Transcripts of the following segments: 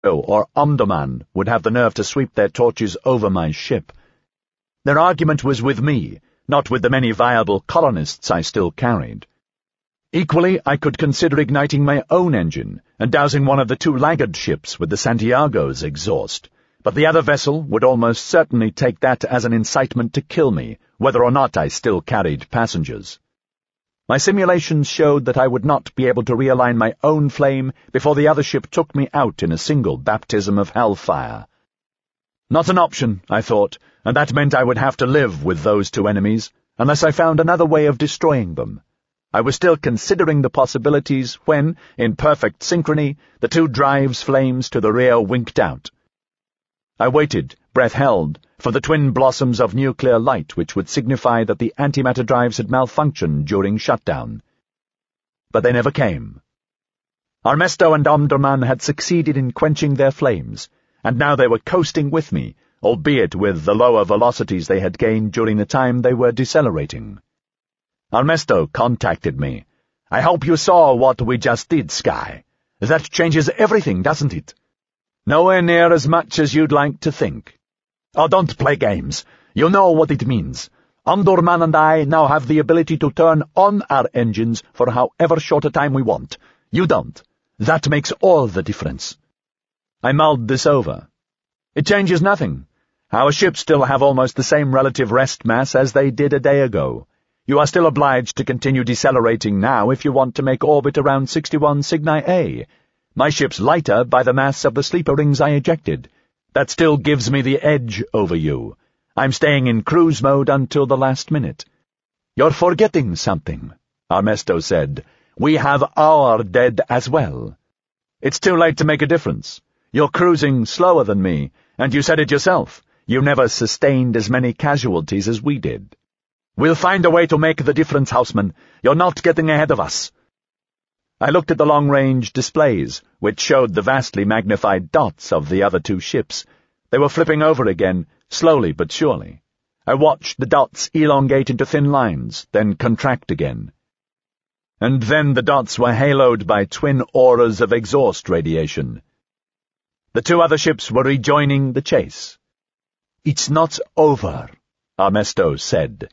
or Omdurman would have the nerve to sweep their torches over my ship. Their argument was with me, not with the many viable colonists I still carried. Equally, I could consider igniting my own engine and dousing one of the two laggard ships with the Santiago's exhaust, but the other vessel would almost certainly take that as an incitement to kill me, whether or not I still carried passengers. My simulations showed that I would not be able to realign my own flame before the other ship took me out in a single baptism of hellfire. Not an option, I thought, and that meant I would have to live with those two enemies, unless I found another way of destroying them. I was still considering the possibilities when, in perfect synchrony, the two drive's flames to the rear winked out. I waited, breath held, for the twin blossoms of nuclear light which would signify that the antimatter drives had malfunctioned during shutdown. But they never came. Armesto and Omdurman had succeeded in quenching their flames, and now they were coasting with me, albeit with the lower velocities they had gained during the time they were decelerating. Armesto contacted me. "I hope you saw what we just did, Sky. That changes everything, doesn't it?" "Nowhere near as much as you'd like to think." "Oh, don't play games. You know what it means. Omdurman and I now have the ability to turn on our engines for however short a time we want. You don't. That makes all the difference." I mulled this over. "It changes nothing. Our ships still have almost the same relative rest mass as they did a day ago. You are still obliged to continue decelerating now if you want to make orbit around 61 Cygni A. My ship's lighter by the mass of the sleeper rings I ejected. That still gives me the edge over you. I'm staying in cruise mode until the last minute." "You're forgetting something," Armesto said. "We have our dead as well." "It's too late to make a difference. You're cruising slower than me, and you said it yourself. You never sustained as many casualties as we did." "We'll find a way to make the difference, Houseman. You're not getting ahead of us." I looked at the long-range displays, which showed the vastly magnified dots of the other two ships. They were flipping over again, slowly but surely. I watched the dots elongate into thin lines, then contract again. And then the dots were haloed by twin auras of exhaust radiation. The two other ships were rejoining the chase. "It's not over," Armesto said.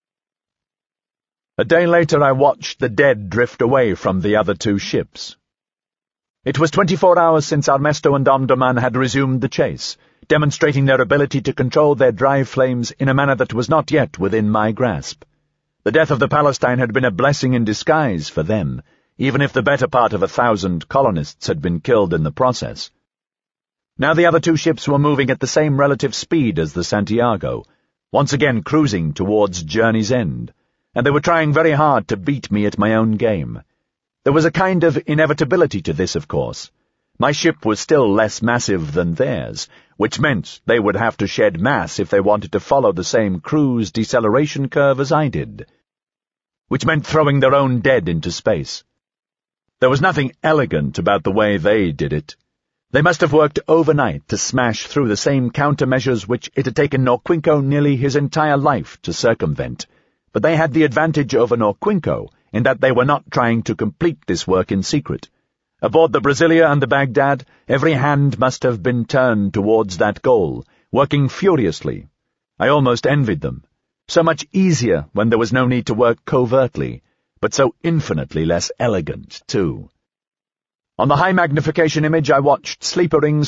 A day later I watched the dead drift away from the other two ships. It was 24 hours since Armesto and Omdurman had resumed the chase, demonstrating their ability to control their drive flames in a manner that was not yet within my grasp. The death of the Palestine had been a blessing in disguise for them, even if the better part of 1,000 colonists had been killed in the process. Now the other two ships were moving at the same relative speed as the Santiago, once again cruising towards journey's end, and they were trying very hard to beat me at my own game. There was a kind of inevitability to this, of course. My ship was still less massive than theirs, which meant they would have to shed mass if they wanted to follow the same cruise deceleration curve as I did, which meant throwing their own dead into space. There was nothing elegant about the way they did it. They must have worked overnight to smash through the same countermeasures which it had taken Norquinco nearly his entire life to circumvent, but they had the advantage over Norquinco in that they were not trying to complete this work in secret. Aboard the Brasilia and the Baghdad, every hand must have been turned towards that goal, working furiously. I almost envied them. So much easier when there was no need to work covertly, but so infinitely less elegant, too. On the high-magnification image I watched sleeper rings